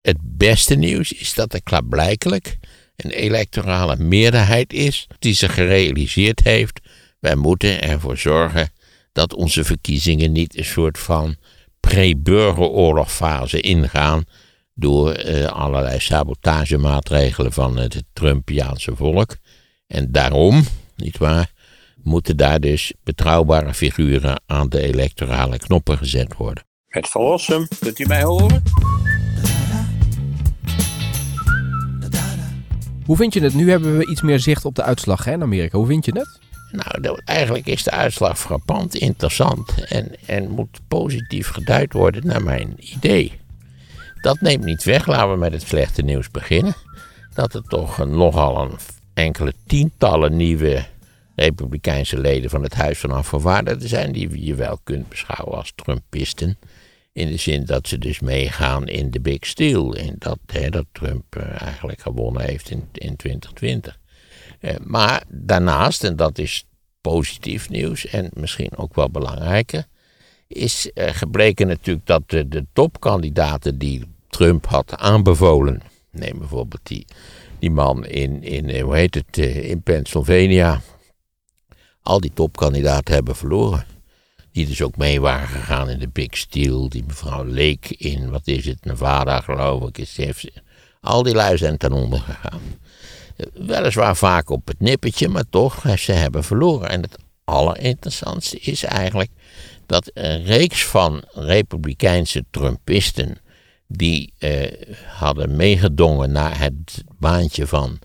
het beste nieuws is dat er klaarblijkelijk een electorale meerderheid is die zich gerealiseerd heeft. Wij moeten ervoor zorgen dat onze verkiezingen niet een soort van pre-burgeroorlogfase ingaan door allerlei sabotagemaatregelen van het Trumpiaanse volk. En daarom, nietwaar, moeten daar dus betrouwbare figuren aan de electorale knoppen gezet worden. Het verlossen, kunt u mij horen? Hoe vind je het? Nu hebben we iets meer zicht op de uitslag in Amerika. Hoe vind je het? Nou, eigenlijk is de uitslag frappant interessant en moet positief geduid worden naar mijn idee. Dat neemt niet weg, laten we met het slechte nieuws beginnen, dat er toch nogal een enkele tientallen nieuwe Republikeinse leden van het Huis van Afgevaardigden zijn die je wel kunt beschouwen als Trumpisten. In de zin dat ze dus meegaan in de big steal. En dat Trump eigenlijk gewonnen heeft in 2020. Maar daarnaast, en dat is positief nieuws en misschien ook wel belangrijker, is gebleken natuurlijk dat de topkandidaten die Trump had aanbevolen, neem bijvoorbeeld die man in Pennsylvania, al die topkandidaten hebben verloren. Die dus ook mee waren gegaan in de big steal. Die mevrouw Lake in, Nevada geloof ik. Al die lui zijn ten onder gegaan. Weliswaar vaak op het nippertje, maar toch, ze hebben verloren. En het allerinteressantste is eigenlijk dat een reeks van republikeinse Trumpisten die hadden meegedongen naar het baantje van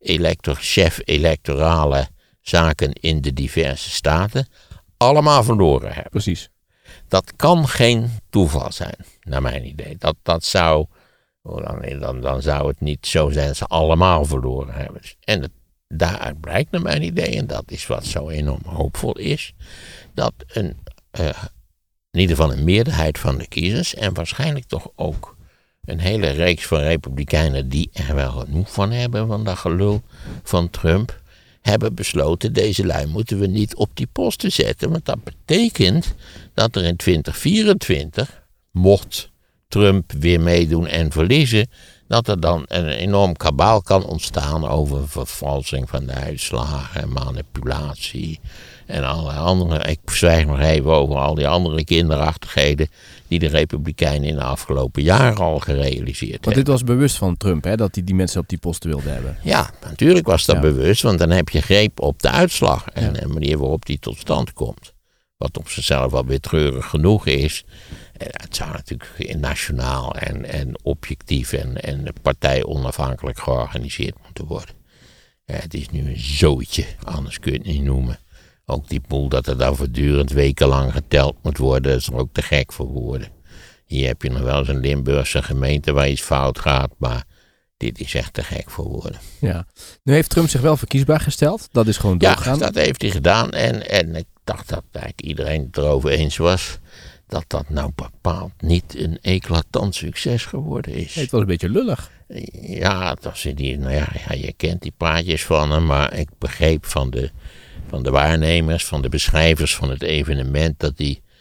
chef electorale zaken in de diverse staten, allemaal verloren hebben. Precies. Dat kan geen toeval zijn, naar mijn idee. Dat zou, dan zou het niet zo zijn dat ze allemaal verloren hebben. En daaruit blijkt naar mijn idee, en dat is wat zo enorm hoopvol is, dat in ieder geval een meerderheid van de kiezers, en waarschijnlijk toch ook een hele reeks van republikeinen die er wel genoeg van hebben, van dat gelul van Trump, hebben besloten, deze lui moeten we niet op die posten zetten. Want dat betekent dat er in 2024, mocht Trump weer meedoen en verliezen, dat er dan een enorm kabaal kan ontstaan over vervalsing van de uitslagen, manipulatie en allerlei andere. Ik zwijg nog even over al die andere kinderachtigheden die de Republikeinen in de afgelopen jaren al gerealiseerd hebben. Want dit was bewust van Trump, hè, dat hij die mensen op die posten wilde hebben. Ja, natuurlijk was dat bewust, want dan heb je greep op de uitslag en de manier waarop die tot stand komt. Wat op zichzelf wel weer treurig genoeg is. Het zou natuurlijk nationaal en objectief en partij-onafhankelijk georganiseerd moeten worden. Het is nu een zooitje, anders kun je het niet noemen. Ook die boel dat er dan voortdurend wekenlang geteld moet worden, dat is er ook te gek voor woorden. Hier heb je nog wel eens een Limburgse gemeente waar iets fout gaat, maar dit is echt te gek voor woorden. Ja. Nu heeft Trump zich wel verkiesbaar gesteld, dat is gewoon doorgegaan. Ja, dat heeft hij gedaan en ik dacht dat eigenlijk iedereen het erover eens was dat nou bepaald niet een eclatant succes geworden is. Nee, het was een beetje lullig. Ja, je kent die praatjes van hem, maar ik begreep van de waarnemers, van de beschrijvers van het evenement, dat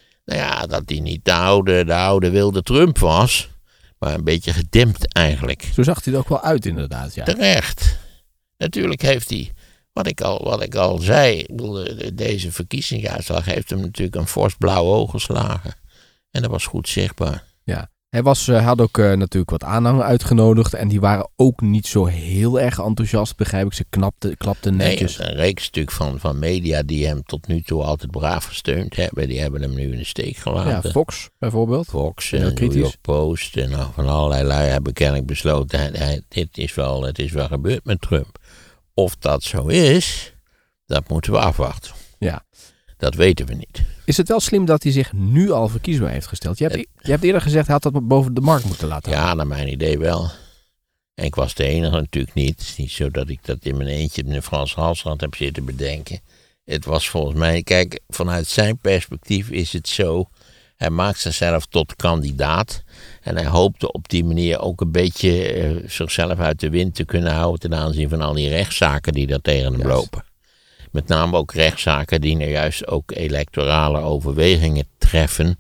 hij niet de oude wilde Trump was, maar een beetje gedempt eigenlijk. Zo zag hij er ook wel uit inderdaad, ja. Terecht. Natuurlijk heeft hij, wat ik al zei, deze verkiezingsuitslag heeft hem natuurlijk een fors blauw oog geslagen. En dat was goed zichtbaar. Ja. Hij had ook natuurlijk wat aanhang uitgenodigd en die waren ook niet zo heel erg enthousiast, begrijp ik. Ze klapten netjes. Nee, een reeks natuurlijk van media die hem tot nu toe altijd braaf gesteund hebben, die hebben hem nu in de steek gelaten. Ja, Fox bijvoorbeeld. Fox en New York Post en van allerlei lui hebben kennelijk besloten, het is wel gebeurd met Trump. Of dat zo is, dat moeten we afwachten. Ja. Dat weten we niet. Is het wel slim dat hij zich nu al verkiesbaar heeft gesteld? Je hebt eerder gezegd, hij had dat boven de markt moeten laten houden. Ja, naar mijn idee wel. En ik was de enige natuurlijk niet. Het is niet zo dat ik dat in mijn eentje in de Frans Halsrand heb zitten bedenken. Het was volgens mij, kijk, vanuit zijn perspectief is het zo. Hij maakt zichzelf tot kandidaat. En hij hoopte op die manier ook een beetje zichzelf uit de wind te kunnen houden ten aanzien van al die rechtszaken die daar tegen hem lopen. Met name ook rechtszaken die nou juist ook electorale overwegingen treffen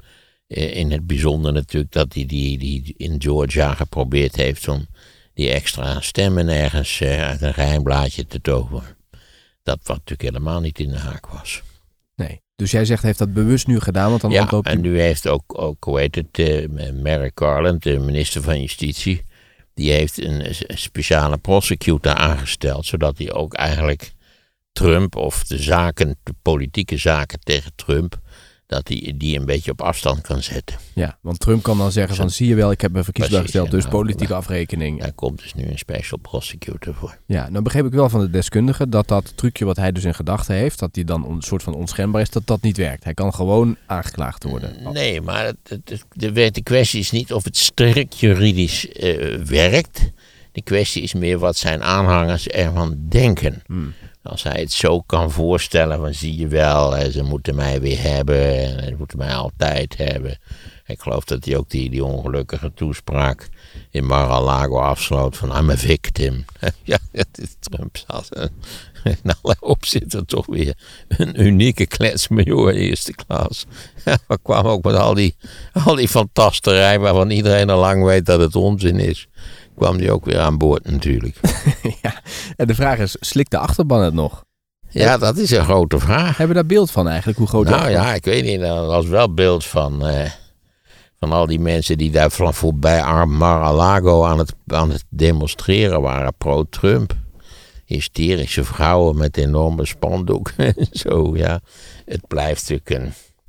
In het bijzonder natuurlijk dat hij die in Georgia geprobeerd heeft om die extra stemmen ergens uit een geheim blaadje te toveren. Dat wat natuurlijk helemaal niet in de haak was. Nee. Dus jij zegt, heeft dat bewust nu gedaan? Want dan ontloopt en nu heeft ook hoe heet het, Merrick Garland, de minister van Justitie, die heeft een speciale prosecutor aangesteld, zodat hij ook eigenlijk Trump of de politieke zaken tegen Trump, dat hij die een beetje op afstand kan zetten. Ja, want Trump kan dan zeggen van, zie je wel, ik heb me verkiesbaar gesteld, dus nou, politieke afrekening. Daar komt dus nu een special prosecutor voor. Ja, nou begreep ik wel van de deskundige dat trucje wat hij dus in gedachten heeft, dat hij dan een soort van onschendbaar is, dat niet werkt. Hij kan gewoon aangeklaagd worden. Nee, maar de kwestie is niet of het strikt juridisch werkt. De kwestie is meer wat zijn aanhangers ervan denken. Als hij het zo kan voorstellen, van zie je wel, ze moeten mij weer hebben en ze moeten mij altijd hebben. Ik geloof dat hij ook die ongelukkige toespraak in Mar-a-Lago afsloot van I'm a victim. Ja, dat is Trump zelfs in alle opzichten toch weer een unieke kletsmajor eerste klas. Ja, maar kwam ook met al die fantasterij waarvan iedereen al lang weet dat het onzin is. Kwam die ook weer aan boord natuurlijk. Ja, en de vraag is, slikt de achterban het nog? Ja, dat is een grote vraag. Hebben we daar beeld van eigenlijk, hoe groot Nou ja, ik weet niet, er was wel beeld van al die mensen die daar van voorbij Mar-a-Lago aan het demonstreren waren, pro-Trump. Hysterische vrouwen met enorme spandoeken en zo, ja. Het blijft natuurlijk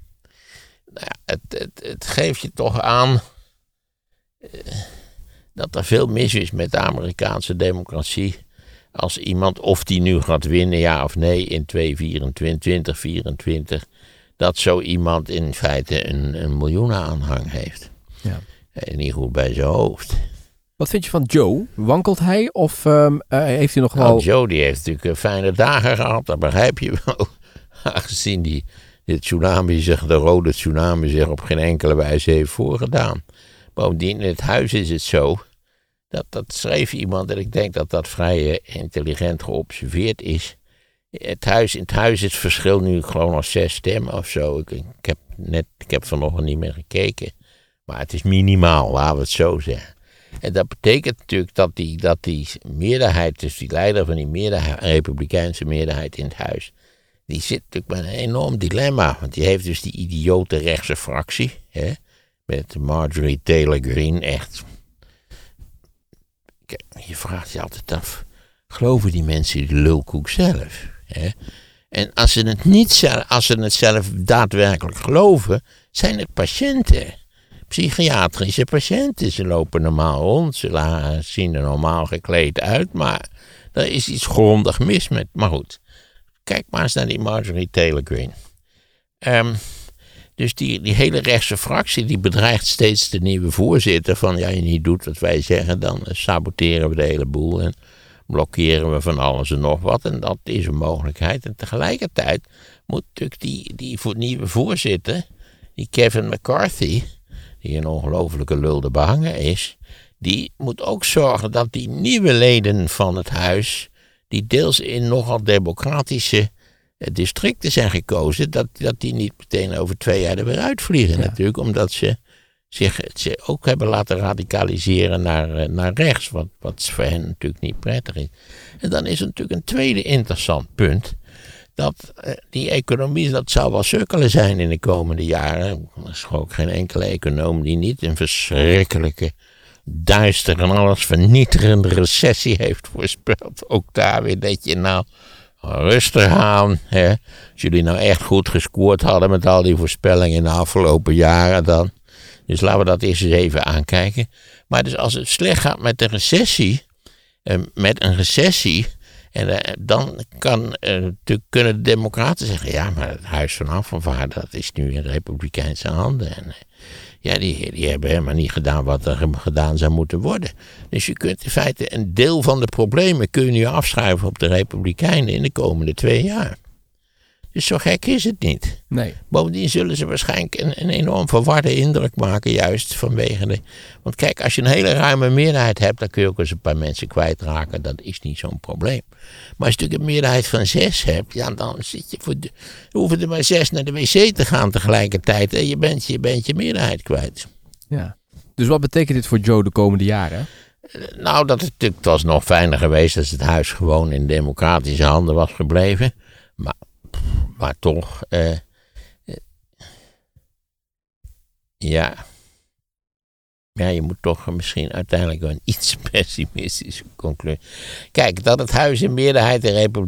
het geeft je toch aan dat er veel mis is met de Amerikaanse democratie. Als iemand, of die nu gaat winnen, ja of nee, in 2024, dat zo iemand in feite een miljoenenaanhang heeft. Ja. In ieder geval bij zijn hoofd. Wat vind je van Joe? Wankelt hij of heeft hij nog wel... Nou, Joe die heeft natuurlijk fijne dagen gehad, dat begrijp je wel. Aangezien de rode tsunami zich op geen enkele wijze heeft voorgedaan. Bovendien, in het huis is het zo, dat schreef iemand, en ik denk dat dat vrij intelligent geobserveerd is. In het huis is het verschil nu gewoon al 6 stemmen of zo. Ik heb vanochtend niet meer gekeken. Maar het is minimaal, laten we het zo zeggen. En dat betekent natuurlijk dat die meerderheid, dus die leider van die republikeinse meerderheid in het huis, die zit natuurlijk met een enorm dilemma. Want die heeft dus die idiote rechtse fractie, hè, met Marjorie Taylor Greene, echt. Kijk, je vraagt je altijd af, geloven die mensen die lulkoek zelf? Hè? En als ze het zelf daadwerkelijk geloven, zijn het patiënten. Psychiatrische patiënten. Ze lopen normaal rond, ze zien er normaal gekleed uit, maar er is iets grondig mis met. Maar goed, kijk maar eens naar die Marjorie Taylor Greene. Dus die hele rechtse fractie, die bedreigt steeds de nieuwe voorzitter van, ja, je niet doet wat wij zeggen, dan saboteren we de hele boel en blokkeren we van alles en nog wat. En dat is een mogelijkheid. En tegelijkertijd moet natuurlijk die nieuwe voorzitter, die Kevin McCarthy, die een ongelofelijke lulde behanger is, die moet ook zorgen dat die nieuwe leden van het huis, die deels in nogal democratische districten zijn gekozen, dat die niet meteen over 2 jaar er weer uitvliegen. Ja. Natuurlijk, omdat ze zich ook hebben laten radicaliseren naar rechts, wat voor hen natuurlijk niet prettig is. En dan is er natuurlijk een tweede interessant punt, dat die economie, dat zou wel sukkelen zijn in de komende jaren. Er is ook geen enkele econoom die niet een verschrikkelijke, duistere en alles vernietigende recessie heeft voorspeld. Ook daar weer dat je nou rustig aan. Hè? Als jullie nou echt goed gescoord hadden met al die voorspellingen in de afgelopen jaren dan. Dus laten we dat eerst eens even aankijken. Maar dus als het slecht gaat met een recessie, dan kunnen de democraten zeggen, ja, maar het Huis van Afgevaardigden, dat is nu in republikeinse handen. En ja, die hebben helemaal niet gedaan wat er gedaan zou moeten worden. Dus je kunt in feite een deel van de problemen kun je nu afschuiven op de republikeinen in de komende 2 jaar. Dus zo gek is het niet. Nee. Bovendien zullen ze waarschijnlijk een enorm verwarde indruk maken, juist vanwege de... Want kijk, als je een hele ruime meerderheid hebt, dan kun je ook eens een paar mensen kwijtraken. Dat is niet zo'n probleem. Maar als je natuurlijk een meerderheid van 6 hebt, ja, dan zit je dan hoeven er maar 6 naar de wc te gaan tegelijkertijd. En je bent je meerderheid kwijt. Ja. Dus wat betekent dit voor Joe de komende jaren? Nou, het was nog fijner geweest als het huis gewoon in democratische handen was gebleven. Maar toch, ja, je moet toch misschien uiteindelijk wel een iets pessimistische conclusie. Kijk, dat het huis de meerderheid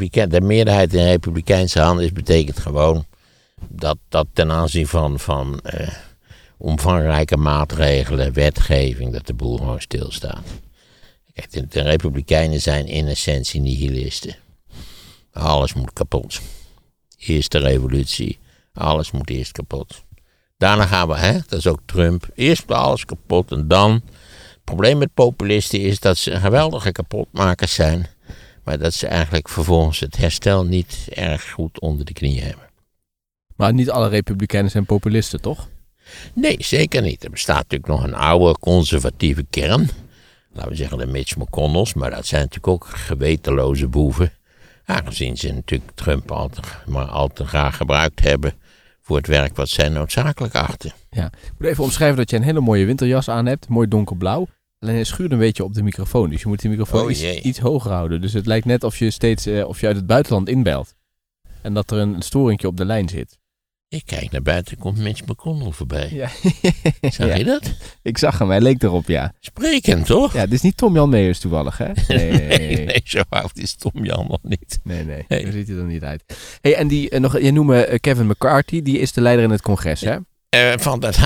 in republikeinse handen is, betekent gewoon dat ten aanzien van omvangrijke maatregelen, wetgeving, dat de boel gewoon stilstaat. Kijk, de republikeinen zijn in essentie nihilisten. Alles moet kapot. Eerst de revolutie. Alles moet eerst kapot. Daarna gaan we, dat is ook Trump. Eerst alles kapot en dan. Het probleem met populisten is dat ze geweldige kapotmakers zijn. Maar dat ze eigenlijk vervolgens het herstel niet erg goed onder de knie hebben. Maar niet alle republikeinen zijn populisten, toch? Nee, zeker niet. Er bestaat natuurlijk nog een oude conservatieve kern. Laten we zeggen de Mitch McConnells. Maar dat zijn natuurlijk ook gewetenloze boeven. Aangezien ze natuurlijk Trump al te graag gebruikt hebben voor het werk wat zij noodzakelijk achten. Ja, ik moet even omschrijven dat je een hele mooie winterjas aan hebt. Mooi donkerblauw. Alleen hij schuurt een beetje op de microfoon. Dus je moet die microfoon iets hoger houden. Dus het lijkt net of je of je uit het buitenland inbelt. En dat er een storingje op de lijn zit. Ik kijk naar buiten, komt Mitch McConnell voorbij. Ja. Zag je dat? Ik zag hem, hij leek erop, ja. Sprekend, toch? Ja, het is niet Tom-Jan Meijers toevallig, hè? Nee, zo oud is Tom-Jan nog niet. Nee. Zo ziet hij er niet uit. Hey, en je noemt Kevin McCarthy, die is de leider in het congres, hè? Van het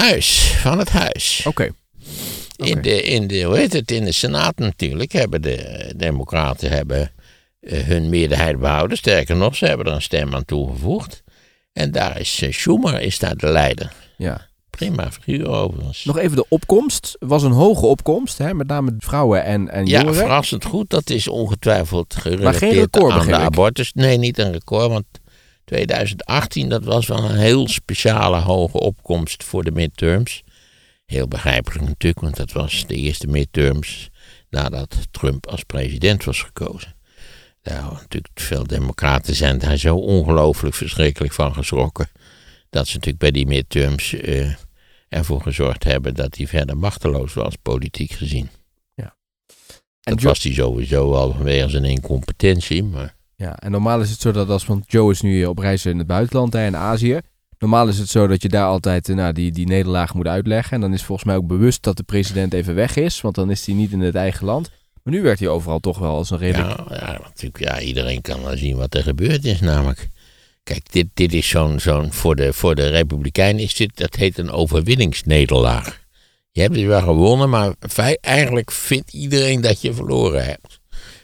huis. Oké. In de Senaat natuurlijk hebben de Democraten hun meerderheid behouden. Sterker nog, ze hebben er een stem aan toegevoegd. En daar is Schumer daar de leider. Ja. Prima figuur overigens. Nog even de opkomst. Was een hoge opkomst, hè? Met name vrouwen en jongeren. Ja, verrassend goed. Dat is ongetwijfeld gerelateerd maar geen record, aan de abortus. Nee, niet een record, want 2018 dat was wel een heel speciale hoge opkomst voor de midterms. Heel begrijpelijk natuurlijk, want dat was de eerste midterms nadat Trump als president was gekozen. Nou, natuurlijk veel democraten zijn daar zo ongelooflijk verschrikkelijk van geschrokken. Dat ze natuurlijk bij die midterms ervoor gezorgd hebben dat hij verder machteloos was, politiek gezien. Ja. Dat was hij sowieso al vanwege zijn incompetentie. Maar... Ja, en normaal is het zo dat want Joe is nu op reis in het buitenland, in Azië. Normaal is het zo dat je daar altijd die nederlaag moet uitleggen. En dan is volgens mij ook bewust dat de president even weg is, want dan is hij niet in het eigen land. Maar nu werd hij overal toch wel als een redelijk... Ja, natuurlijk, iedereen kan wel zien wat er gebeurd is namelijk. Kijk, dit is voor de Republikeinen is dat heet een overwinningsnederlaag. Je hebt dus wel gewonnen, maar eigenlijk vindt iedereen dat je verloren hebt.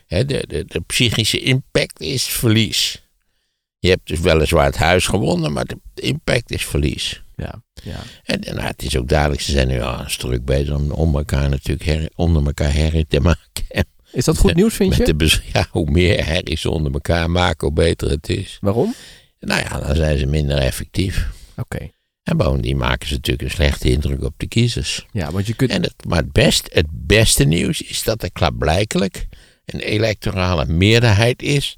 De psychische impact is verlies. Je hebt dus weliswaar het huis gewonnen, maar de impact is verlies. Ja. En het is ook duidelijk, ze zijn nu al druk bezig om elkaar natuurlijk onder elkaar herrie te maken. Is dat goed nieuws, vind je? Hoe meer herrie ze onder elkaar maken, hoe beter het is. Waarom? Nou ja, dan zijn ze minder effectief. Oké. En bovendien maken ze natuurlijk een slechte indruk op de kiezers. Ja, want je kunt... Maar het beste nieuws is dat er klaarblijkelijk een electorale meerderheid is,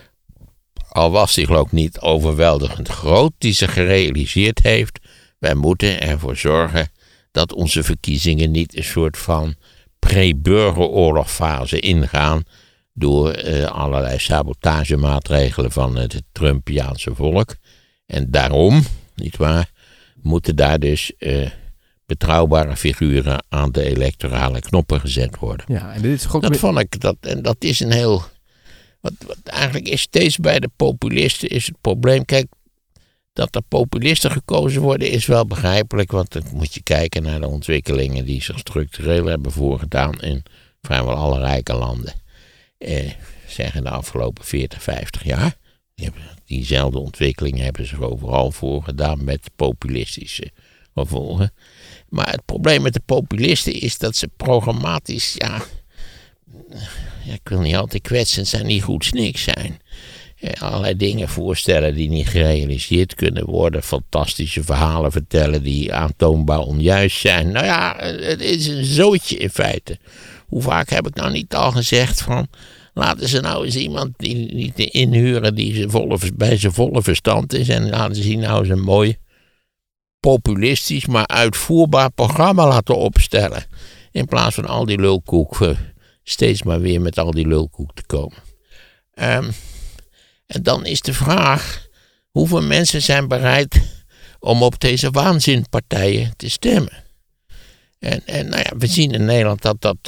al was die geloof ik niet overweldigend groot, die zich gerealiseerd heeft, wij moeten ervoor zorgen dat onze verkiezingen niet een soort van pre-burgeroorlogfase ingaan door allerlei sabotagemaatregelen van het Trumpiaanse volk. En daarom, nietwaar, moeten daar dus betrouwbare figuren aan de electorale knoppen gezet worden. Ja, en dit is ook dat vond ik, dat is een heel... Wat eigenlijk is steeds bij de populisten is het probleem. Kijk, dat er populisten gekozen worden is wel begrijpelijk. Want dan moet je kijken naar de ontwikkelingen die zich structureel hebben voorgedaan in vrijwel alle rijke landen. Zeggen de afgelopen 40, 50 jaar. Diezelfde ontwikkelingen hebben zich overal voorgedaan met populistische gevolgen. Maar het probleem met de populisten is dat ze programmatisch, ik wil niet altijd kwetsend zijn, niet goed snik zijn. allerlei dingen voorstellen die niet gerealiseerd kunnen worden. Fantastische verhalen vertellen die aantoonbaar onjuist zijn. Nou ja, het is een zootje in feite. Hoe vaak heb ik nou niet al gezegd van... Laten ze nou eens iemand die niet inhuren die bij zijn volle verstand is. En laten ze nou eens een mooi populistisch, maar uitvoerbaar programma laten opstellen. In plaats van al die lulkoek, steeds maar weer met al die lulkoek te komen. En dan is de vraag, hoeveel mensen zijn bereid om op deze waanzinpartijen te stemmen? En nou ja, we zien in Nederland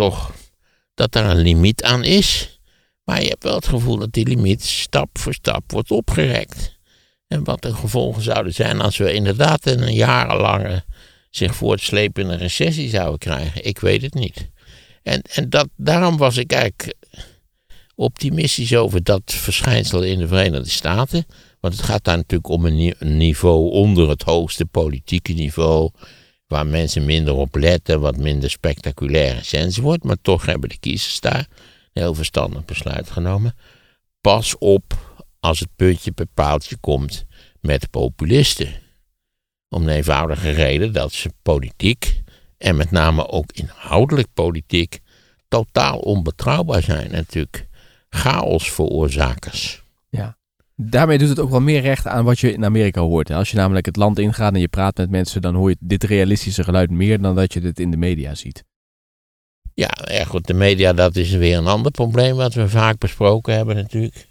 dat er een limiet aan is. Maar je hebt wel het gevoel dat die limiet stap voor stap wordt opgerekt. En wat de gevolgen zouden zijn als we inderdaad een jarenlange zich voortslepende recessie zouden krijgen. Ik weet het niet. En daarom was ik eigenlijk optimistisch over dat verschijnsel in de Verenigde Staten. Want het gaat daar natuurlijk om een niveau onder het hoogste politieke niveau. Waar mensen minder op letten, wat minder spectaculair enzovoort. Maar toch hebben de kiezers daar een heel verstandig besluit genomen. Pas op als het puntje per paaltje komt met populisten. Om de eenvoudige reden dat ze politiek, en met name ook inhoudelijk politiek, totaal onbetrouwbaar zijn. En natuurlijk chaosveroorzakers. Ja. Daarmee doet het ook wel meer recht aan wat je in Amerika hoort. Als je namelijk het land ingaat en je praat met mensen, dan hoor je dit realistische geluid meer dan dat je dit in de media ziet. Ja, goed, de media, dat is weer een ander probleem wat we vaak besproken hebben natuurlijk.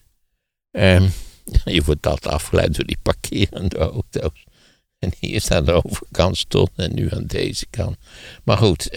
Je wordt altijd afgeleid door die parkerende auto's. En hier staat de overkant stond en nu aan deze kant. Maar goed,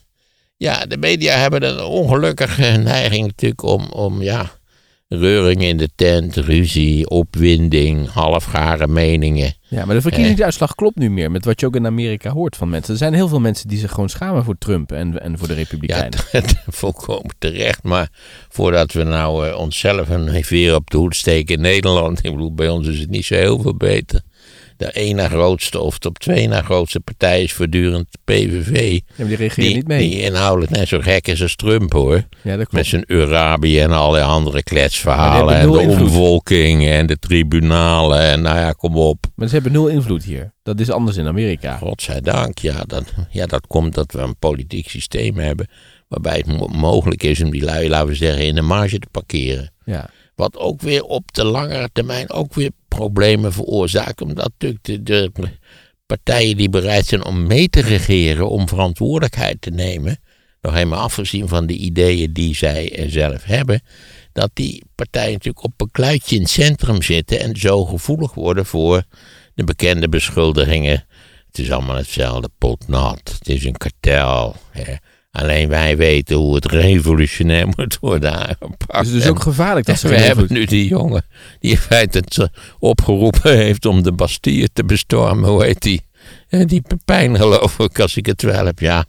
de media hebben een ongelukkige neiging natuurlijk om reuring in de tent, ruzie, opwinding, halfgare meningen. Ja, maar de verkiezingsuitslag klopt nu meer met wat je ook in Amerika hoort van mensen. Er zijn heel veel mensen die zich gewoon schamen voor Trump en voor de Republikeinen. Ja, volkomen terecht. Maar voordat we nou onszelf een veer op de hoed steken in Nederland. Ik bedoel, bij ons is het niet zo heel veel beter. De één na grootste of de op twee na grootste partij is voortdurend de PVV. Ja, maar die regeert niet mee. Die inhoudelijk net zo gek is als Trump, hoor. Ja, dat klopt. Met zijn Urabi en allerlei andere kletsverhalen. En de omvolking en de tribunalen en nou ja, kom op. Maar ze hebben 0 invloed hier. Dat is anders in Amerika. Godzijdank, dat komt dat we een politiek systeem hebben waarbij het mogelijk is om die lui, laten we zeggen, in de marge te parkeren. Ja. Wat ook weer op de langere termijn ook weer problemen veroorzaakt. Omdat natuurlijk de partijen die bereid zijn om mee te regeren, om verantwoordelijkheid te nemen, nog helemaal afgezien van de ideeën die zij zelf hebben, dat die partijen natuurlijk op een kluitje in het centrum zitten en zo gevoelig worden voor de bekende beschuldigingen. Het is allemaal hetzelfde pot nat, het is een kartel. Hè. Alleen wij weten hoe het revolutionair moet worden aangepakt. Dus het is ook gevaarlijk dat ze we hebben nu die jongen die in feite het opgeroepen heeft om de Bastille te bestormen. Hoe heet die? Die Pepijn, geloof ik, als ik het wel heb. Ja,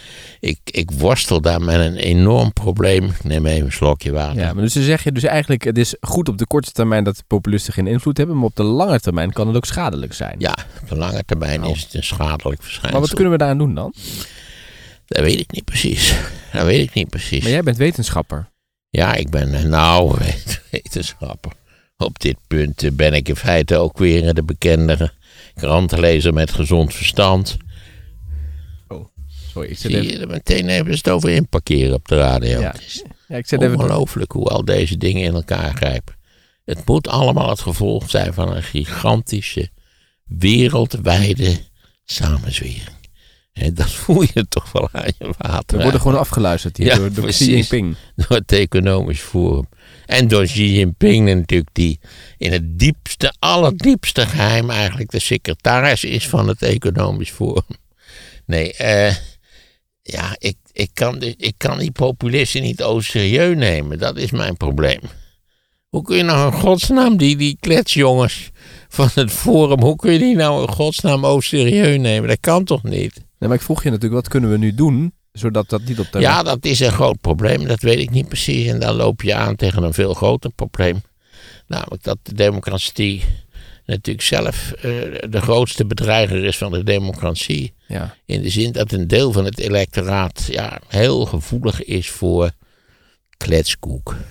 ik worstel daar met een enorm probleem. Ik neem even een slokje water. Ja, maar dus zeg je dus eigenlijk, het is goed op de korte termijn dat de populisten geen invloed hebben, maar op de lange termijn kan het ook schadelijk zijn. Ja, op de lange termijn is het een schadelijk verschijnsel. Maar wat kunnen we daaraan doen dan? Dat weet ik niet precies. Maar jij bent wetenschapper. Ja, ik ben wetenschapper. Op dit punt ben ik in feite ook weer de bekende krantenlezer met gezond verstand. Oh, sorry. Zie je, meteen even het over inparkeren op de radio. Ja. Het is ongelooflijk hoe al deze dingen in elkaar grijpen. Het moet allemaal het gevolg zijn van een gigantische, wereldwijde samenzwering. En dat voel je toch wel aan je water. We worden gewoon afgeluisterd hier door Xi Jinping. Door het Economisch Forum. En door Xi Jinping natuurlijk, die in het allerdiepste geheim eigenlijk de secretaris is van het Economisch Forum. Nee, ik kan die populisten niet serieus nemen. Dat is mijn probleem. Hoe kun je nou in godsnaam die kletsjongens van het Forum, hoe kun je die nou in godsnaam serieus nemen? Dat kan toch niet? Nee, maar ik vroeg je natuurlijk, wat kunnen we nu doen, zodat dat niet op de... Ja, dat is een groot probleem, dat weet ik niet precies. En dan loop je aan tegen een veel groter probleem. Namelijk dat de democratie natuurlijk zelf de grootste bedreiger is van de democratie. Ja. In de zin dat een deel van het electoraat heel gevoelig is voor kletskoek.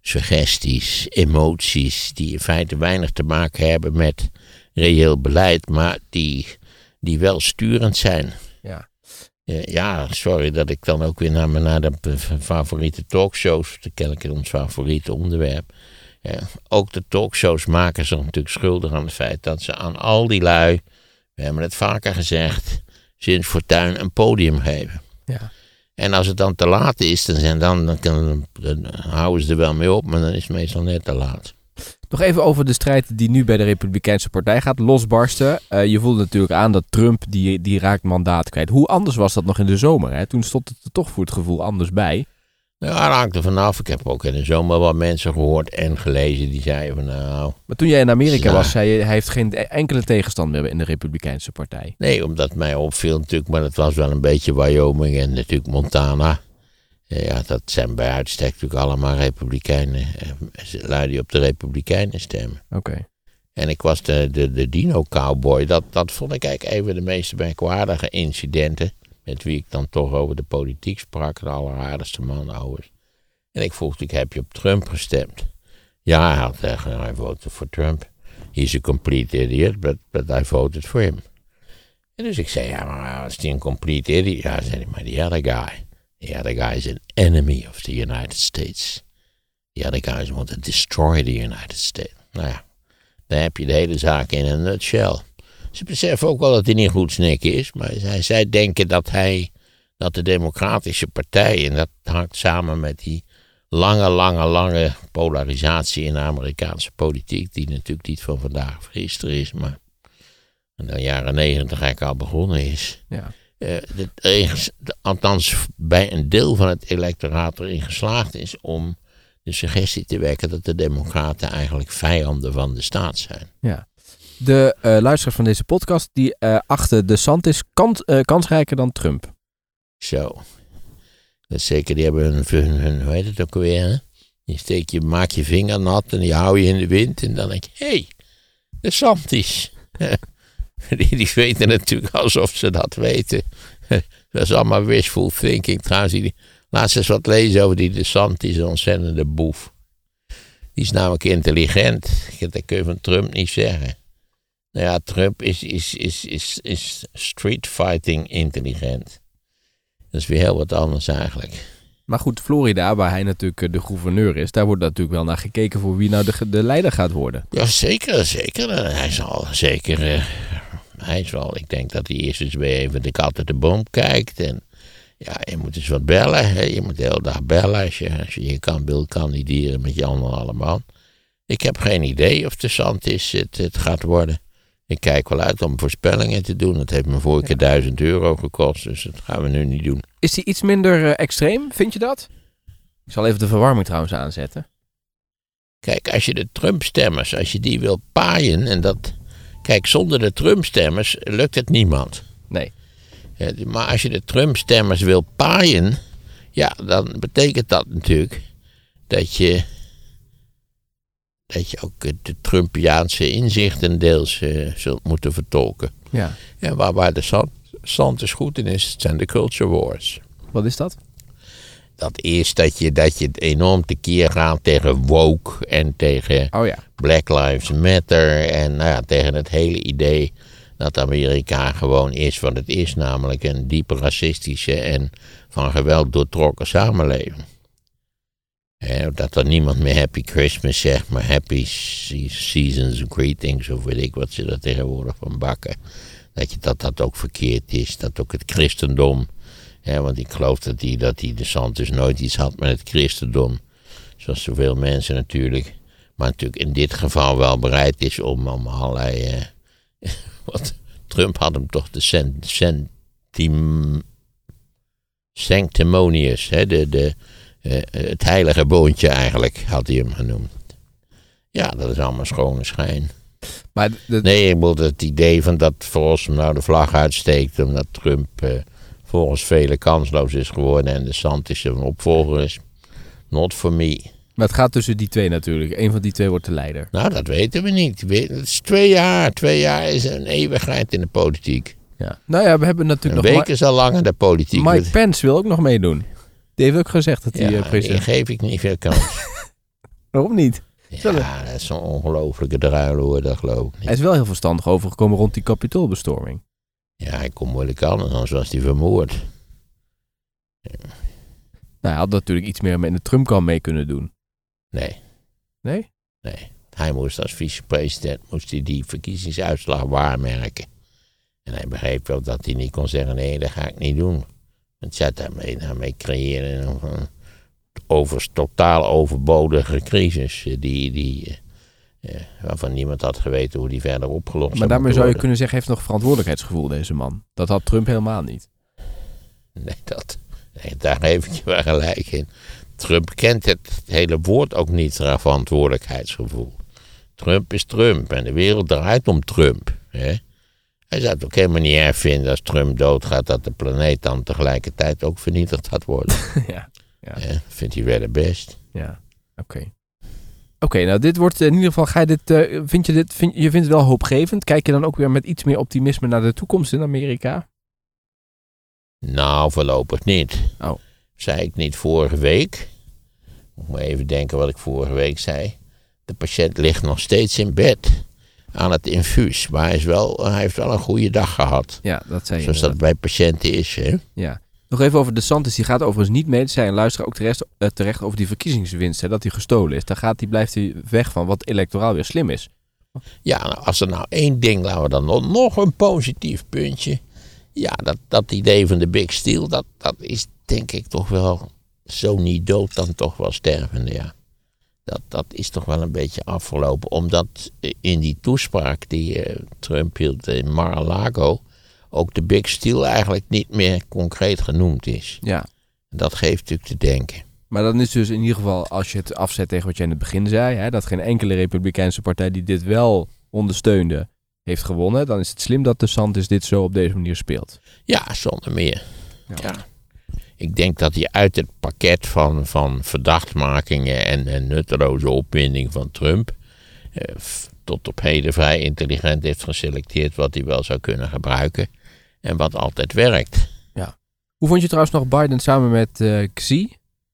suggesties, emoties, die in feite weinig te maken hebben met reëel beleid, maar die wel sturend zijn. Ja. Ja, sorry dat ik dan ook weer naar de favoriete talkshows, kennelijk ons favoriete onderwerp. Ook de talkshows maken zich natuurlijk schuldig aan het feit dat ze aan al die lui, we hebben het vaker gezegd, sinds Fortuyn een podium geven. Ja. En als het dan te laat is, dan houden ze er wel mee op, maar dan is het meestal net te laat. Nog even over de strijd die nu bij de Republikeinse Partij gaat losbarsten. Je voelde natuurlijk aan dat Trump, die raakt mandaat kwijt. Hoe anders was dat nog in de zomer? Hè? Toen stond het er toch voor het gevoel anders bij. Nou, dat hangt er vanaf. Ik heb ook in de zomer wat mensen gehoord en gelezen die zeiden van Maar toen jij in Amerika was, zei je, hij heeft geen enkele tegenstander meer in de Republikeinse Partij. Nee, omdat mij opviel natuurlijk, maar het was wel een beetje Wyoming en natuurlijk Montana. Ja, dat zijn bij uitstek natuurlijk allemaal Republikeinen, lui die op de Republikeinen stemmen. Oké. En ik was de dino-cowboy, dat vond ik eigenlijk een van de meest merkwaardige incidenten, met wie ik dan toch over de politiek sprak, de alleraardigste man overigens. En ik vroeg natuurlijk, heb je op Trump gestemd? Ja, hij had gezegd, I voted for Trump. He's a complete idiot, but I voted for him. En dus ik zei, ja, maar is hij een complete idiot? Ja, zei hij, maar the other guy. The other guy is an enemy of the United States. The other guys want to destroy the United States. Nou ja, dan heb je de hele zaak in een nutshell. Ze beseffen ook wel dat hij niet goed snikken is, maar zij denken dat de Democratische Partij, en dat hangt samen met die lange polarisatie in de Amerikaanse politiek, die natuurlijk niet van vandaag of gisteren is, maar in de jaren 90 eigenlijk al begonnen is. Ja. Althans bij een deel van het electoraat erin geslaagd is om de suggestie te wekken dat de Democraten eigenlijk vijanden van de staat zijn. Ja. De luisteraars van deze podcast die achten DeSantis kansrijker dan Trump. Zo. Dat is zeker, die hebben hun hoe heet het ook alweer, hè? Maak je vinger nat en die hou je in de wind en dan denk je, hé, DeSantis. Die weten natuurlijk alsof ze dat weten. Dat is allemaal wishful thinking. Trouwens, laat eens wat lezen over die DeSantis, een ontzettende boef. Die is namelijk intelligent. Dat kun je van Trump niet zeggen. Nou ja, Trump is street fighting intelligent. Dat is weer heel wat anders eigenlijk. Maar goed, Florida, waar hij natuurlijk de gouverneur is, daar wordt natuurlijk wel naar gekeken voor wie nou de leider gaat worden. Ja, zeker. Hij is wel, ik denk dat hij eerst eens weer even de kat uit de boom kijkt. En ja, je moet eens wat bellen. Hè. Je moet de hele dag bellen als je wil kandideren met Jan en Alleman. Ik heb geen idee of DeSantis het gaat worden. Ik kijk wel uit om voorspellingen te doen. Dat heeft me vorige keer €1000 gekost, dus dat gaan we nu niet doen. Is hij iets minder extreem, vind je dat? Ik zal even de verwarming trouwens aanzetten. Kijk, als je de Trump-stemmers, als je die wil paaien en dat... Kijk, zonder de Trump-stemmers lukt het niemand. Nee. Ja, maar als je de Trump-stemmers wil paaien, ja, dan betekent dat natuurlijk dat je ook de Trumpiaanse inzichten deels zult moeten vertolken. Ja. En waar de Santis goed in is, zijn de culture wars. Wat is dat? Dat is dat je enorm tekeer gaat tegen woke en tegen Black Lives Matter en tegen het hele idee dat Amerika gewoon is wat het is, namelijk een diep racistische en van geweld doortrokken samenleving. Dat er niemand meer Happy Christmas zegt, maar Happy Seasons Greetings of weet ik wat ze er tegenwoordig van bakken. Dat ook verkeerd is, dat ook het christendom... Ja, want ik geloof dat die DeSantis nooit iets had met het christendom. Zoals zoveel mensen natuurlijk. Maar natuurlijk in dit geval wel bereid is om allerlei... wat Trump had hem toch de sanctimonious, het heilige boontje eigenlijk, had hij hem genoemd. Ja, dat is allemaal schone schijn. Maar Nee, ik bedoel het idee van dat Verrossum nou de vlag uitsteekt omdat Trump... volgens velen kansloos is geworden en DeSantis een opvolger is. Not for me. Maar het gaat tussen die twee natuurlijk. Eén van die twee wordt de leider. Nou, dat weten we niet. Het is 2 jaar. 2 jaar is een eeuwigheid in de politiek. Ja. Nou ja, we hebben natuurlijk een week is al lang in de politiek. Mike Pence wil ook nog meedoen. Die heeft ook gezegd dat hij president... die geef ik niet veel kans. Waarom niet? Ja, dat is zo'n ongelofelijke druilen hoor, dat geloof ik niet. Hij is wel heel verstandig overgekomen rond die kapitoolbestorming. Ja, hij kon moeilijk anders, anders was hij vermoord. Nou, hij had natuurlijk iets meer met de Trump-kamp mee kunnen doen. Nee. Nee? Nee. Hij moest als vicepresident die verkiezingsuitslag waarmerken. En hij begreep wel dat hij niet kon zeggen, nee, dat ga ik niet doen. Want ja, daarmee creëren een totaal overbodige crisis. Waarvan niemand had geweten hoe die verder opgelost Maar daarmee zou je worden. kunnen zeggen, heeft nog verantwoordelijkheidsgevoel deze man. Dat had Trump helemaal niet. Nee, daar geef ik je wel gelijk in. Trump kent het hele woord ook niet, verantwoordelijkheidsgevoel. Trump is Trump en de wereld draait om Trump. Hè? Hij zou het ook helemaal niet erg vinden als Trump doodgaat, dat de planeet dan tegelijkertijd ook vernietigd gaat worden. Ja. Vindt hij wel het best. Ja, oké, nou dit wordt in ieder geval, ga je dit, je vindt het wel hoopgevend. Kijk je dan ook weer met iets meer optimisme naar de toekomst in Amerika? Nou, voorlopig niet. Oh. Zei ik niet vorige week? Moet maar even denken wat ik vorige week zei. De patiënt ligt nog steeds in bed aan het infuus. Maar hij heeft wel een goede dag gehad. Ja, dat zei je. Zoals dat bij patiënten is, hè? Ja. Nog even over DeSantis. Die gaat overigens niet mee. Zei een luisteraar ook terecht over die verkiezingswinst. Hè, dat die gestolen is. Daar blijft hij weg van. Wat electoraal weer slim is. Ja, nou, als er nou één ding, laten we dan nog een positief puntje. Ja, dat idee van de Big Steal, dat is denk ik toch wel zo niet dood dan toch wel stervende, ja. Dat is toch wel een beetje afgelopen. Omdat in die toespraak die Trump hield in Mar-a-Lago ook de Big Steal eigenlijk niet meer concreet genoemd is. Ja. Dat geeft natuurlijk te denken. Maar dan is dus in ieder geval, als je het afzet tegen wat jij in het begin zei, hè, dat geen enkele Republikeinse partij die dit wel ondersteunde, heeft gewonnen, dan is het slim dat DeSantis dit zo op deze manier speelt. Ja, zonder meer. Ja. Ik denk dat hij uit het pakket van verdachtmakingen en nutteloze opwinding van Trump tot op heden vrij intelligent heeft geselecteerd wat hij wel zou kunnen gebruiken en wat altijd werkt. Ja. Hoe vond je trouwens nog Biden samen met Xi?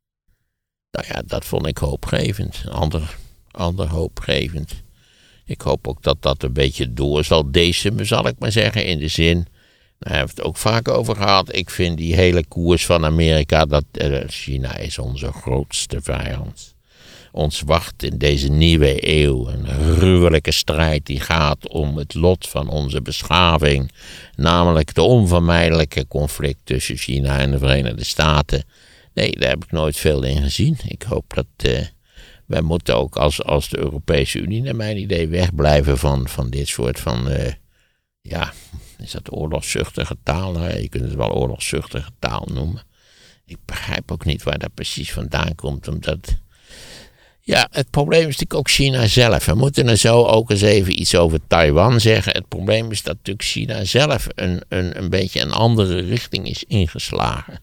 Nou ja, dat vond ik hoopgevend. Ander hoopgevend. Ik hoop ook dat dat een beetje door zal desemen, zal ik maar zeggen, in de zin. Daar hebben we het ook vaak over gehad. Ik vind die hele koers van Amerika, dat China is onze grootste vijand. Ons wacht in deze nieuwe eeuw een gruwelijke strijd die gaat om het lot van onze beschaving. Namelijk de onvermijdelijke conflict tussen China en de Verenigde Staten. Nee, daar heb ik nooit veel in gezien. Ik hoop dat wij moeten ook als de Europese Unie, naar mijn idee, wegblijven van dit soort van, is dat oorlogszuchtige taal? Nou, je kunt het wel oorlogszuchtige taal noemen. Ik begrijp ook niet waar dat precies vandaan komt, omdat, ja, het probleem is natuurlijk ook China zelf. We moeten er zo ook eens even iets over Taiwan zeggen. Het probleem is dat natuurlijk China zelf een beetje een andere richting is ingeslagen.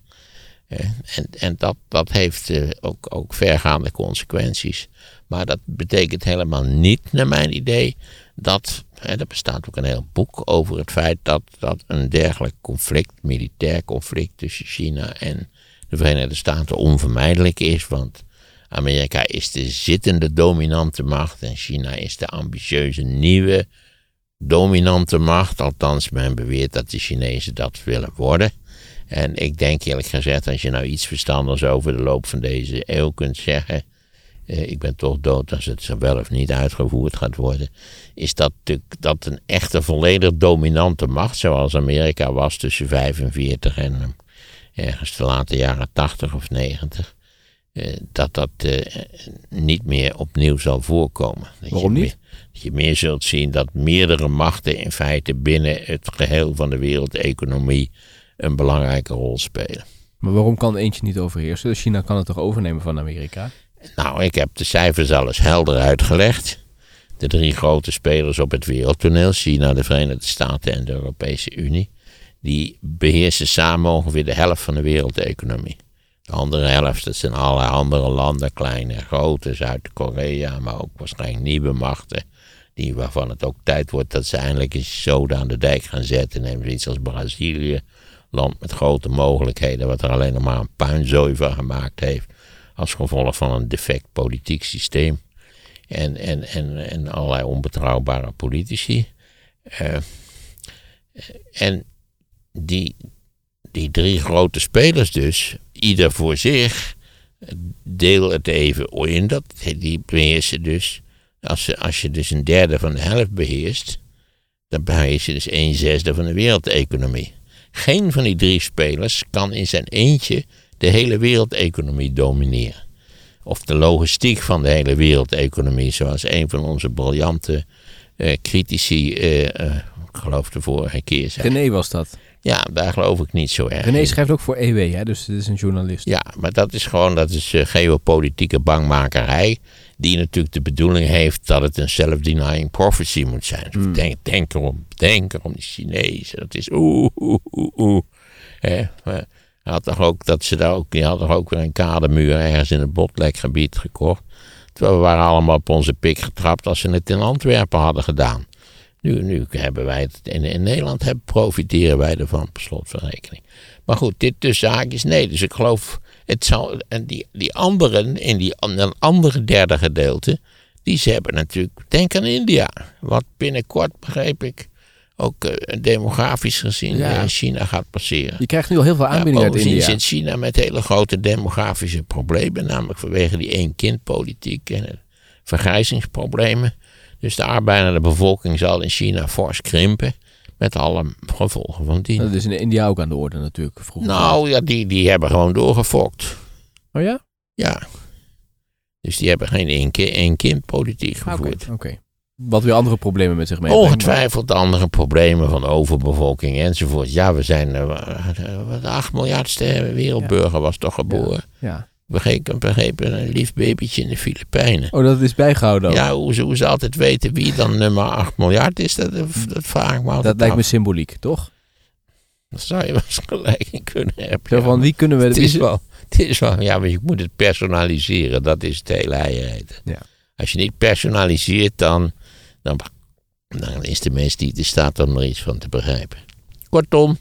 En dat heeft ook vergaande consequenties. Maar dat betekent helemaal niet, naar mijn idee, dat, er bestaat ook een heel boek over het feit dat een dergelijk conflict, militair conflict tussen China en de Verenigde Staten onvermijdelijk is. Want Amerika is de zittende dominante macht en China is de ambitieuze nieuwe dominante macht. Althans, men beweert dat de Chinezen dat willen worden. En ik denk eerlijk gezegd, als je nou iets verstandigs over de loop van deze eeuw kunt zeggen, ik ben toch dood als het zo wel of niet uitgevoerd gaat worden, is dat een echte volledig dominante macht, zoals Amerika was tussen 45 en ergens de late jaren 80 of 90, dat niet meer opnieuw zal voorkomen. Waarom niet? Dat je meer zult zien dat meerdere machten in feite binnen het geheel van de wereldeconomie een belangrijke rol spelen. Maar waarom kan eentje niet overheersen? Dus China kan het toch overnemen van Amerika? Nou, ik heb de cijfers al eens helder uitgelegd. De 3 grote spelers op het wereldtoneel, China, de Verenigde Staten en de Europese Unie, die beheersen samen ongeveer de helft van de wereldeconomie. De andere helft, dat zijn allerlei andere landen, kleine en grote, Zuid-Korea, maar ook waarschijnlijk nieuwe machten, waarvan het ook tijd wordt dat ze eindelijk eens zoden aan de dijk gaan zetten. Neem iets als Brazilië, land met grote mogelijkheden, wat er alleen nog maar een puinzooi van gemaakt heeft, als gevolg van een defect politiek systeem. en allerlei onbetrouwbare politici. En die 3 grote spelers dus, ieder voor zich, deel het even in. Die beheersen dus, als je dus een derde van de helft beheerst, dan beheers je dus 1/6 van de wereldeconomie. Geen van die 3 spelers kan in zijn eentje de hele wereldeconomie domineren. Of de logistiek van de hele wereldeconomie, zoals een van onze briljante critici, ik geloof de vorige keer zei. René was dat. Ja, daar geloof ik niet zo erg René in. schrijft ook voor EW, hè? Dus het is een journalist. Ja, maar dat is geopolitieke bangmakerij, die natuurlijk de bedoeling heeft dat het een self-denying prophecy moet zijn. Denk erom, die Chinezen, dat is Hij had toch ook, die had toch ook weer een kadermuur ergens in het Botlekgebied gekocht. Terwijl we waren allemaal op onze pik getrapt als ze het in Antwerpen hadden gedaan. Nu hebben wij het in Nederland, profiteren wij ervan, per slot van rekening. Maar goed, dit tussen haakjes, nee. Dus ik geloof, het zal, en die anderen, in een andere derde gedeelte, die ze hebben natuurlijk, denk aan India. Wat binnenkort, begreep ik, ook demografisch gezien China gaat passeren. Je krijgt nu al heel veel aanbiedingen uit India. Zit China met hele grote demografische problemen, namelijk vanwege die één-kind-politiek en het vergrijzingsproblemen. Dus de arbeidende bevolking zal in China fors krimpen, met alle gevolgen van dien. Dat is in India ook aan de orde natuurlijk. Vroeger. Nou ja, die hebben gewoon doorgefokt. Oh ja? Ja. Dus die hebben geen één-kind-politiek gevoerd. Oké. Wat weer andere problemen met zich meebrengt. Ongetwijfeld andere problemen van overbevolking enzovoort. Ja, we zijn de 8 miljardste wereldburger was toch geboren. Ja. Begrepen een lief babytje in de Filipijnen. Oh, dat is bijgehouden ook. Ja, hoe ze altijd weten wie dan nummer 8 miljard is, dat vraag ik me altijd Dat lijkt me af. symboliek, toch? Dat zou je wel eens gelijk in kunnen hebben. Zo van, wie kunnen we... Het is wel, ja, maar je moet het personaliseren. Dat is het hele eierheid. Ja. Als je niet personaliseert, dan is de mens die er staat om er iets van te begrijpen. Kortom,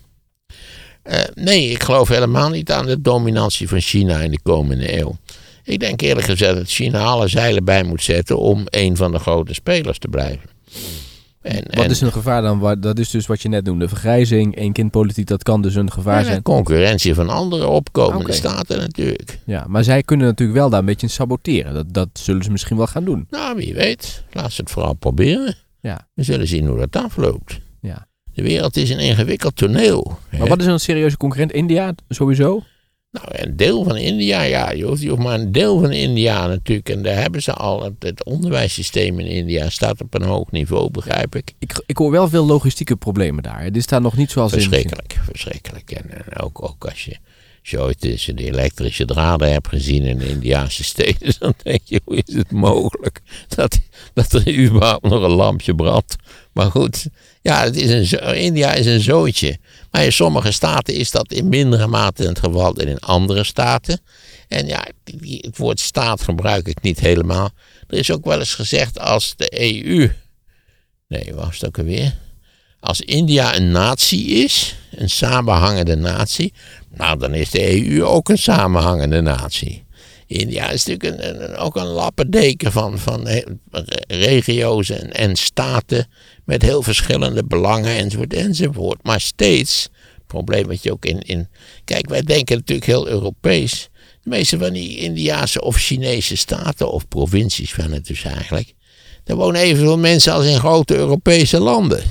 nee, ik geloof helemaal niet aan de dominantie van China in de komende eeuw. Ik denk eerlijk gezegd dat China alle zeilen bij moet zetten om een van de grote spelers te blijven. Wat is een gevaar dan? Dat is dus wat je net noemde. Vergrijzing, één-kindpolitiek, dat kan dus een gevaar zijn. Concurrentie van andere opkomende staten natuurlijk. Ja, maar zij kunnen natuurlijk wel daar een beetje saboteren. Dat zullen ze misschien wel gaan doen. Nou, wie weet. Laat ze het vooral proberen. Ja. We zullen zien hoe dat afloopt. Ja. De wereld is een ingewikkeld toneel. Maar wat is een serieuze concurrent? India sowieso? Nou, een deel van India, ja. Je hoeft maar een deel van India natuurlijk. En daar hebben ze al. Het onderwijssysteem in India staat op een hoog niveau, begrijp ik. Ik hoor wel veel logistieke problemen daar. Dit staat nog niet zoals Verschrikkelijk. En ook als je ooit de elektrische draden hebt gezien in de Indiase steden, dan denk je, hoe is het mogelijk dat er überhaupt nog een lampje brandt? Maar goed, ja, India is een zootje. Maar in sommige staten is dat in mindere mate het geval dan in andere staten. En ja, het woord staat gebruik ik niet helemaal. Er is ook wel eens gezegd als de EU... Nee, was het ook alweer? Als India een natie is, een samenhangende natie, nou dan is de EU ook een samenhangende natie. India is natuurlijk ook een lappendeken van regio's en staten met heel verschillende belangen enzovoort. Maar steeds, probleem wat je ook in... Kijk, wij denken natuurlijk heel Europees. De meeste van die Indiase of Chinese staten of provincies van het dus eigenlijk, daar wonen evenveel mensen als in grote Europese landen.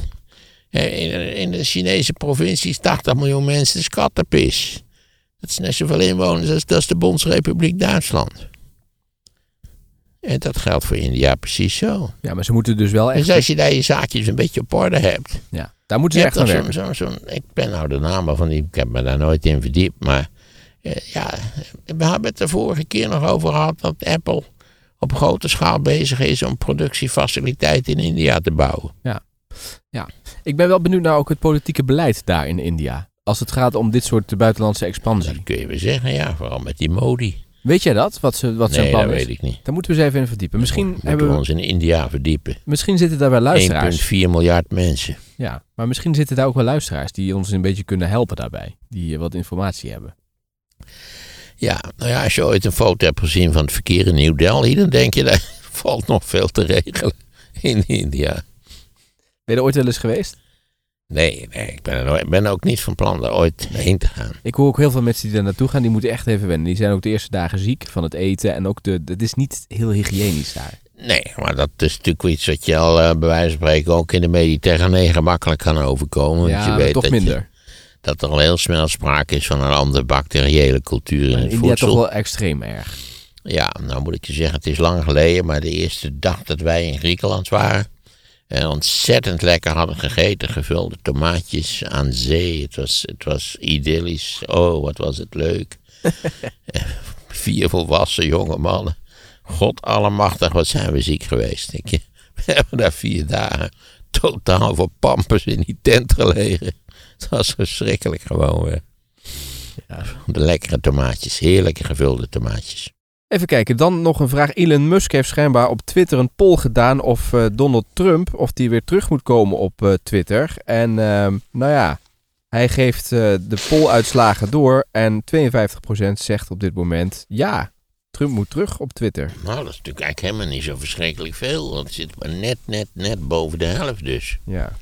In de Chinese provincies 80 miljoen mensen, is kattenpis. Dat is net zoveel inwoners als de Bondsrepubliek Duitsland. En dat geldt voor India precies zo. Ja, maar ze moeten dus wel echt... Dus als je daar je zaakjes een beetje op orde hebt. Ja, daar moeten ze echt aan werken. Ik ben nou de namen van die... Ik heb me daar nooit in verdiept, maar... we hebben het de vorige keer nog over gehad dat Apple op grote schaal bezig is om productiefaciliteiten in India te bouwen. Ja. Ik ben wel benieuwd naar ook het politieke beleid daar in India. Als het gaat om dit soort buitenlandse expansie. Dat kun je wel zeggen, ja. Vooral met die Modi. Weet jij dat? Wat zijn plan is? Nee, dat weet ik niet. Daar moeten we eens even in verdiepen. Misschien moeten we ons in India verdiepen. Misschien zitten daar wel luisteraars. 1,4 miljard mensen. Ja, maar misschien zitten daar ook wel luisteraars die ons een beetje kunnen helpen daarbij. Die wat informatie hebben. Ja, nou ja, als je ooit een foto hebt gezien van het verkeer in New Delhi, dan denk je, valt nog veel te regelen in India. Ben je er ooit wel eens geweest? Nee, ik ben ook niet van plan er ooit heen te gaan. Ik hoor ook heel veel mensen die daar naartoe gaan, die moeten echt even wennen. Die zijn ook de eerste dagen ziek van het eten en ook het is niet heel hygiënisch daar. Nee, maar dat is natuurlijk iets wat je al bij wijze van spreken ook in de Mediterranee gemakkelijk kan overkomen. Want Ja, je weet toch minder. Dat er al heel snel sprake is van een andere bacteriële cultuur in het India voedsel. toch wel extreem erg. Ja, nou moet ik je zeggen, het is lang geleden, maar de eerste dag dat wij in Griekenland waren en ontzettend lekker hadden gegeten, gevulde tomaatjes aan zee. Het was idyllisch. Oh, wat was het leuk. 4 volwassen jonge mannen. God allemachtig, wat zijn we ziek geweest. We hebben daar 4 dagen totaal voor pampers in die tent gelegen. Het was verschrikkelijk gewoon. Ja. De lekkere tomaatjes, heerlijke gevulde tomaatjes. Even kijken, dan nog een vraag. Elon Musk heeft schijnbaar op Twitter een poll gedaan of Donald Trump, of die weer terug moet komen op Twitter. En hij geeft de polluitslagen door en 52% zegt op dit moment ja, Trump moet terug op Twitter. Nou, dat is natuurlijk eigenlijk helemaal niet zo verschrikkelijk veel. Want het zit maar net boven de helft dus. Ja.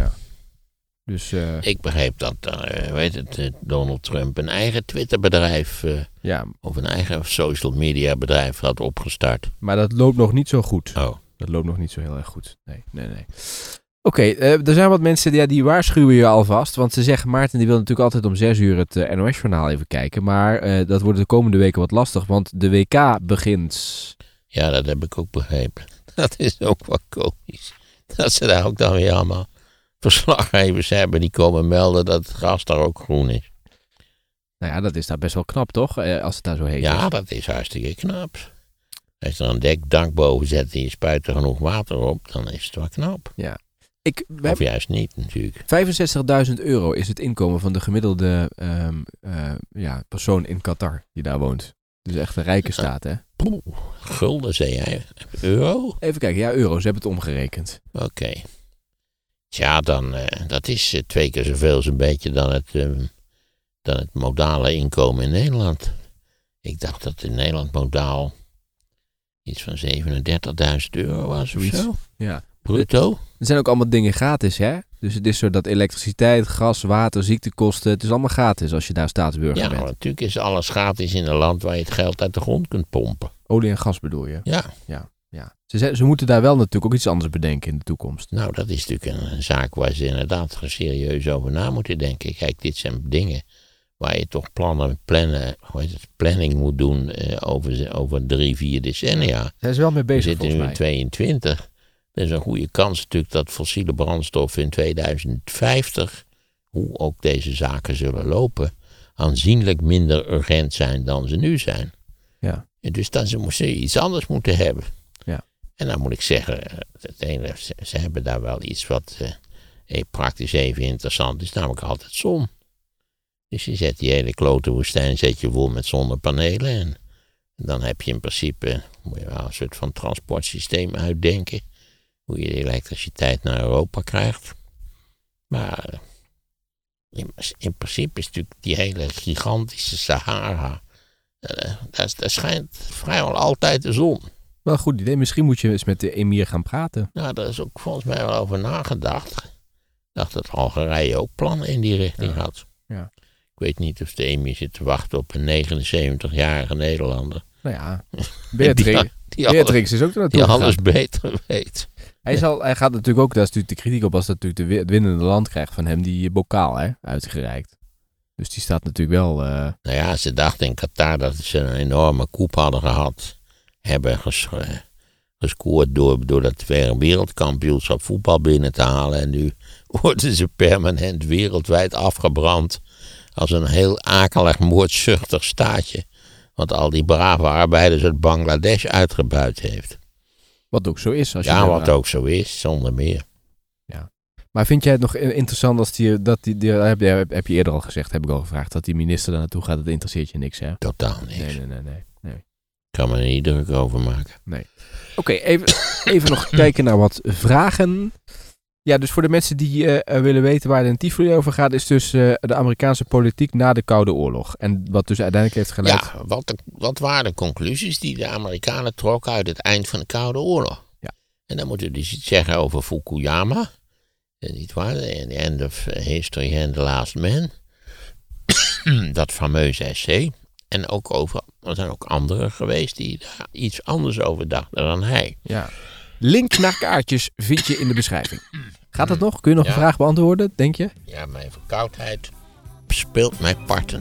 Dus, Ik begreep dat Donald Trump een eigen Twitterbedrijf of een eigen social media bedrijf had opgestart. Maar dat loopt nog niet zo goed. Oh. Dat loopt nog niet zo heel erg goed. Nee. Oké, er zijn wat mensen die waarschuwen je alvast. Want ze zeggen, Maarten die wil natuurlijk altijd om 6 uur het NOS-journaal even kijken. Maar dat wordt de komende weken wat lastig, want de WK begint. Ja, dat heb ik ook begrepen. Dat is ook wel komisch. Dat ze daar ook dan weer allemaal verslaggevers hebben die komen melden dat het gras daar ook groen is. Nou ja, dat is daar best wel knap, toch? Als het daar zo heet is. Ja, dat is hartstikke knap. Als je er een dak boven zet en je spuit er genoeg water op, dan is het wel knap. Ja. Of juist niet, natuurlijk. €65.000 is het inkomen van de gemiddelde persoon in Qatar die daar woont. Dus echt een rijke staat, hè? Gulden, zei jij? Euro? Even kijken, ja, euro. Ze hebben het omgerekend. Oké. Tja, dan, dat is 2 keer zoveel zo'n beetje dan het modale inkomen in Nederland. Ik dacht dat in Nederland modaal iets van €37.000 was of zo. Ja. Bruto. Er zijn ook allemaal dingen gratis, hè? Dus het is zo dat elektriciteit, gas, water, ziektekosten, het is allemaal gratis als je daar staatsburger Ja, bent. maar natuurlijk is alles gratis in een land waar je het geld uit de grond kunt pompen. Olie en gas bedoel je? Ja. Ze moeten daar wel natuurlijk ook iets anders bedenken in de toekomst. Nou, dat is natuurlijk een zaak waar ze inderdaad serieus over na moeten denken. Kijk, dit zijn dingen waar je toch planning moet doen over 3-4 decennia. Zijn ze wel mee bezig, We zitten nu in 22. Er is een goede kans natuurlijk dat fossiele brandstoffen in 2050, hoe ook deze zaken zullen lopen, aanzienlijk minder urgent zijn dan ze nu zijn. Ja. En dus dan ze iets anders moeten hebben. Ja. En dan moet ik zeggen, ze hebben daar wel iets wat praktisch even interessant is, namelijk altijd zon. Dus je zet die hele klote woestijn vol met zonnepanelen en dan heb je in principe, moet je wel een soort van transportsysteem uitdenken, hoe je de elektriciteit naar Europa krijgt. Maar in principe is natuurlijk die hele gigantische Sahara, daar schijnt vrijwel altijd de zon. Wel een goed idee. Misschien moet je eens met de emir gaan praten. Nou, daar is ook volgens mij wel over nagedacht. Ik dacht dat Algerije ook plannen in die richting had. Ja. Ik weet niet of de emir zit te wachten op een 79-jarige Nederlander. Nou ja, Beatrix is ook er naartoe die gegaan. alles beter weet. Hij gaat natuurlijk ook, daar is natuurlijk de kritiek op, als dat natuurlijk het winnende land krijgt van hem die bokaal uitgereikt. Dus die staat natuurlijk wel. Nou ja, ze dachten in Qatar dat ze een enorme coup hadden gehad. Hebben gescoord door dat wereldkampioenschap voetbal binnen te halen. En nu worden ze permanent wereldwijd afgebrand als een heel akelig, moordzuchtig staatje. Wat al die brave arbeiders uit Bangladesh uitgebuit heeft. Wat ook zo is. Wat ook zo is, zonder meer. Ja. Maar vind jij het nog interessant als heb je eerder al gezegd, heb ik al gevraagd, dat die minister daar naartoe gaat, dat interesseert je niks, hè? Totaal niks. Nee. Ik kan me er niet druk over maken. Nee. Oké, even nog kijken naar wat vragen. Ja, dus voor de mensen die willen weten waar de Tivoli over gaat, is dus de Amerikaanse politiek na de Koude Oorlog. En wat dus uiteindelijk heeft geleid. Ja, wat waren de conclusies die de Amerikanen trokken uit het eind van de Koude Oorlog? Ja. En dan moeten we dus iets zeggen over Fukuyama. Niet waar? The End of History and the Last Man. Dat fameuze essay. En ook er zijn ook anderen geweest die daar iets anders over dachten dan hij. Ja. Link naar kaartjes vind je in de beschrijving. Gaat het nog? Kun je nog een vraag beantwoorden, denk je? Ja, mijn verkoudheid speelt mij parten.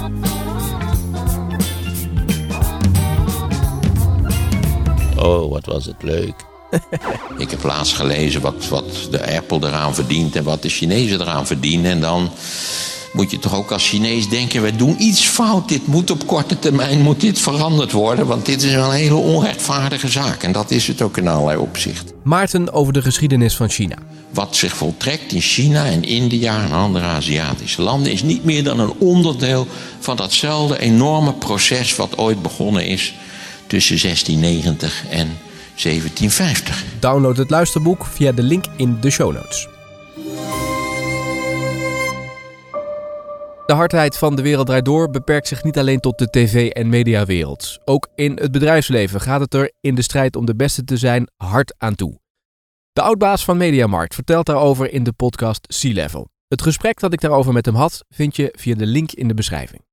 Oh, wat was het leuk. Ik heb laatst gelezen wat de Apple eraan verdient en wat de Chinezen eraan verdienen. En dan moet je toch ook als Chinees denken, we doen iets fout. Dit moet op korte termijn veranderd worden, want dit is een hele onrechtvaardige zaak. En dat is het ook in allerlei opzichten. Maarten over de geschiedenis van China. Wat zich voltrekt in China en India en andere Aziatische landen is niet meer dan een onderdeel van datzelfde enorme proces wat ooit begonnen is tussen 1690 en 1750. Download het luisterboek via de link in de show notes. De hardheid van De Wereld Draait Door beperkt zich niet alleen tot de tv- en mediawereld. Ook in het bedrijfsleven gaat het er in de strijd om de beste te zijn hard aan toe. De oud-baas van Mediamarkt vertelt daarover in de podcast C-Level. Het gesprek dat ik daarover met hem had vind je via de link in de beschrijving.